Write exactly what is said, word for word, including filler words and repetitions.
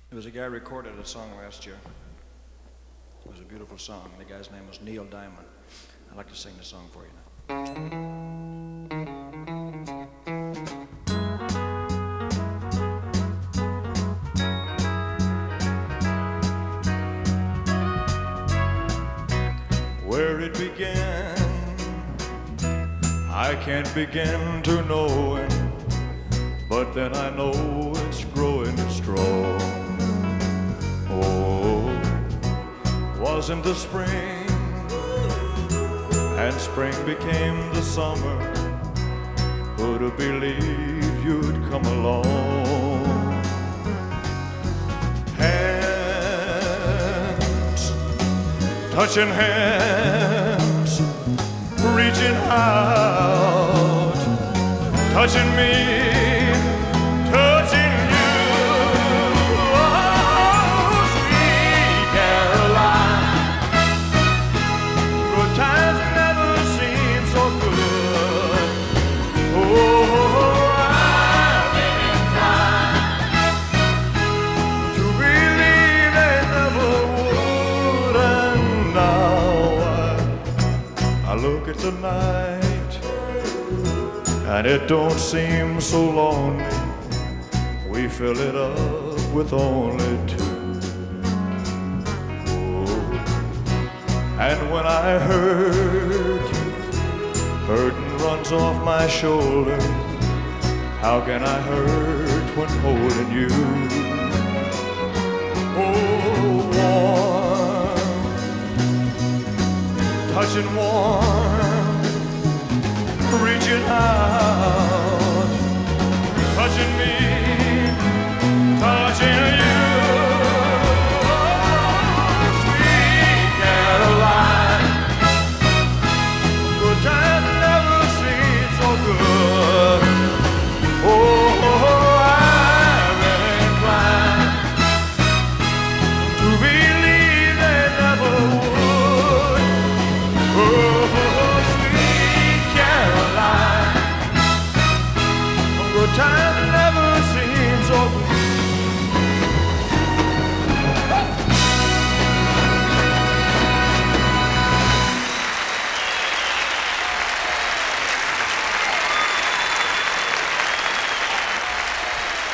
There was a guy recorded a song last year. It was a beautiful song. The guy's name was Neil Diamond. I'd like to sing the song for you now. Where it began, I can't begin to know it, but then I know it's growing strong. Oh, wasn't the spring, and spring became the summer. Who'd have believed you'd come along? Hands, touching hands, reaching out, touching me, touching you. Oh, sweet Caroline, good times never seem so good. Oh, I've been trying to believe they never would, and now I, I look at the night, and it don't seem so lonely. We fill it up with only two. Oh, and when I hurt you, burden runs off my shoulder. How can I hurt when holding you? Oh, warm, touching warm, reaching out, touching me.